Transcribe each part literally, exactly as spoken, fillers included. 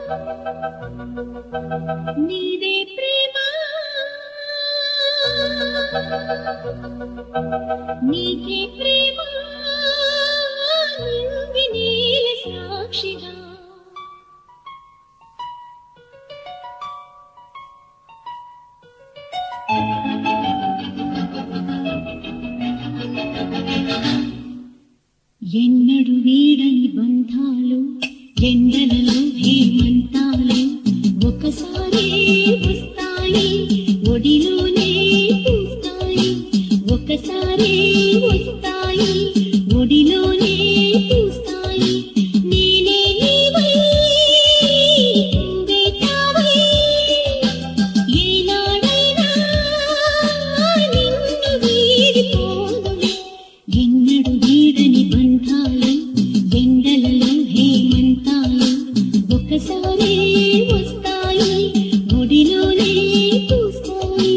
నీదే ప్రేమ నీకే ప్రేమ నింగి నీల సాక్షిగా ఎన్నడు వీడని బంధాలు ఎండలలో హేమంతాలు ఒకసారి వస్తాయి ఒడిలోనే పూస్తాయి ఒకసారి వస్తాయి ఒడిలోనే పూస్తాయి నేనే నీవై నువ్వే తావై ఏనాడైనా నిన్ను వీడిపోదులే ఎన్నడు వీడని బంధాలు ఎండలలో హేమంతాలు ఒకసారి వస్తాయి గుడిలోనే పూస్తాయి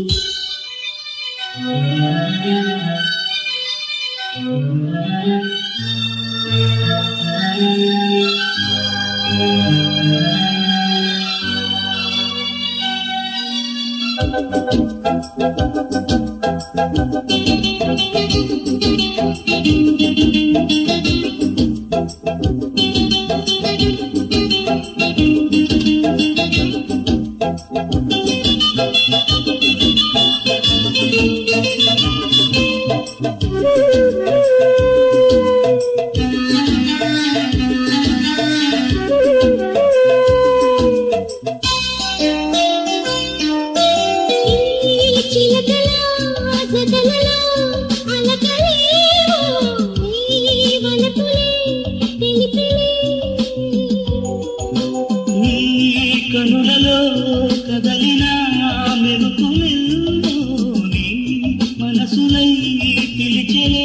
కనులలో కదలిన మెరుపులెన్నో నీ మనసులై పిలిచెలే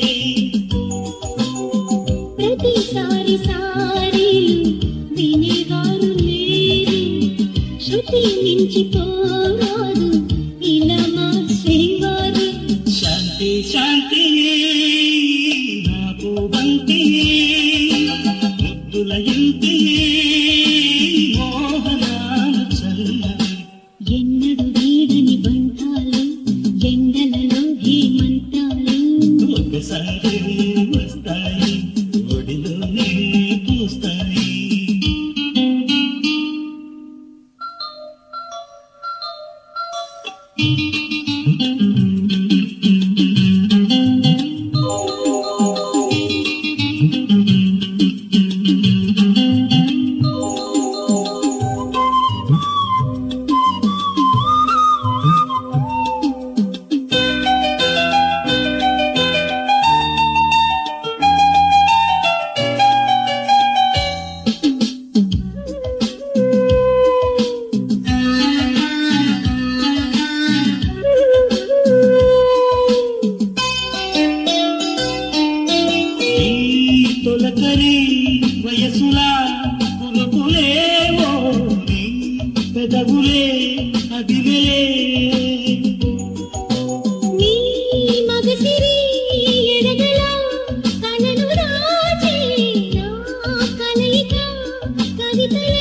ప్రతిసారి సారీలు వినేవారు లేరు శృతి మించిపోరాదు ఇలా మా శ్రీవారు శాంతి శాంతి నాకు బంతి ముద్దుల ఇంటి ఎన్నడు వీడని బంధాలు ఎండలలో హేమంతాలు ఒకసారి వస్తాయి ఒడిలోనే పూస్తాయి తొలకరి వయసులా పులుపులేవో నీ పెదవులే అదివే నీ మగసిరి ఎడగల కనను రాజే నా కలయిక కవితలై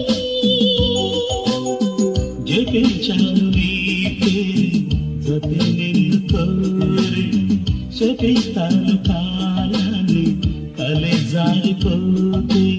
జపించాను నీ పేరు జపి నిన్ను కోరి శపిస్తాను కాలాన్ని కలె జారిపోతే